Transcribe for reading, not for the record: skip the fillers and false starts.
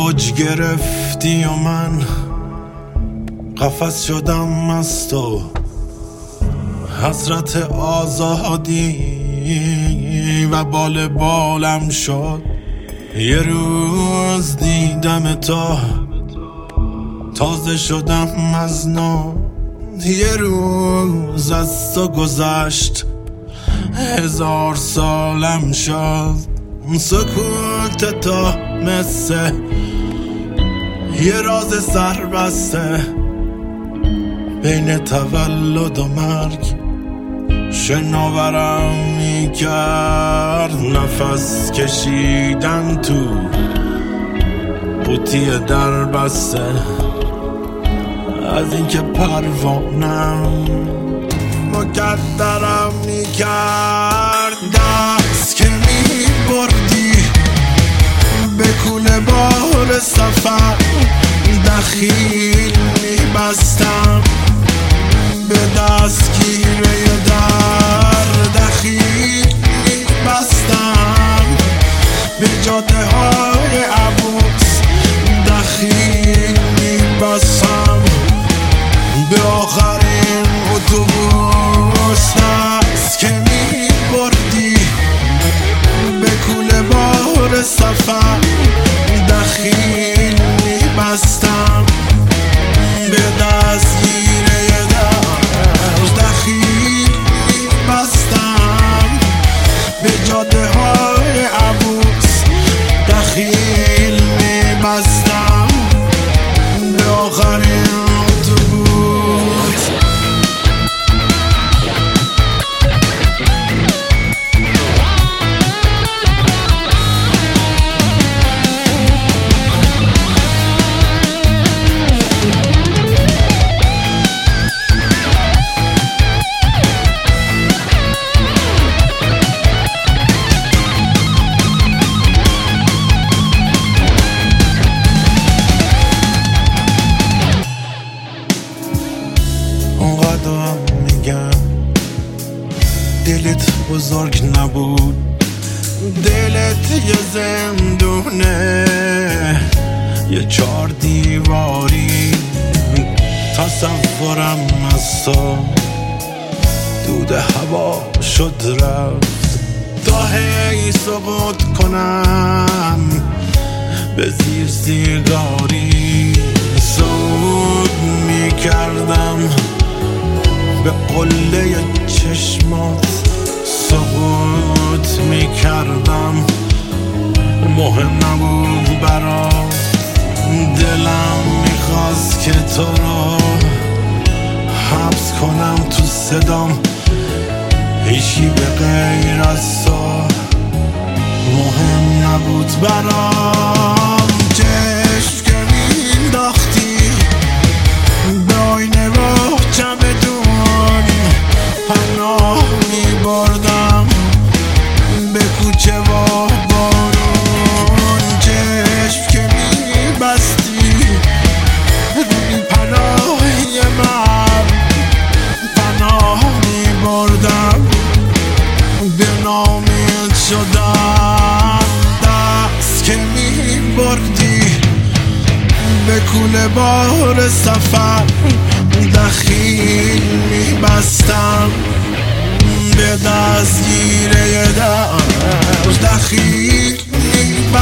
اوج گرفتی و من قفس شدم از تو، حسرت آزادی و بال بالم شد. یه روز دیدم تو، تازه شدم از نو. یه روز از تو گذشت، 1000 سالم شد. سکوت تو مثل یه راز سربسته، بین تولد و مرگ شناورم میکرد. نفس کشیدن تو قوطی در بسته، از اینکه پروانم مکدرم میکرد. دست که میبردی به کوله بار سفر، دخیل میبستم به دستگیره در، دخیل میبستم به جاده های عبوس، دخیل میبستم به آخرین اتوبوس. دست که میبردی به کوله بار سفر، دخیل میبستم به دستگیره در، دخیل میبستم به جاده های عبوس، دخیل میبستم به آخرین اتوبوس. اونقدر میگم دلت بزرگ نبود، دلت یه زندونه، یه 4 دیواری. تصورم از تو دود هوا شد رفت، تا هی سقوط کنم به زیر سیگاری. صعود میکردم به قله چشمات، سقوط میکردم، مهم نبود برات. دلم میخواست که تو رو حبس کنم تو صدام، هیچی به غیر از تو مهم نبود برام. چشم که مینداختی به آینه با چمدون، پناه میبردم به کوچه و بارون. چشم که میبستی روی پناهی من، پناه میبردم به نامید شدم. دست که میبردی به کوله بار سفر، دخیل میبستم به دستگیره در، دخیل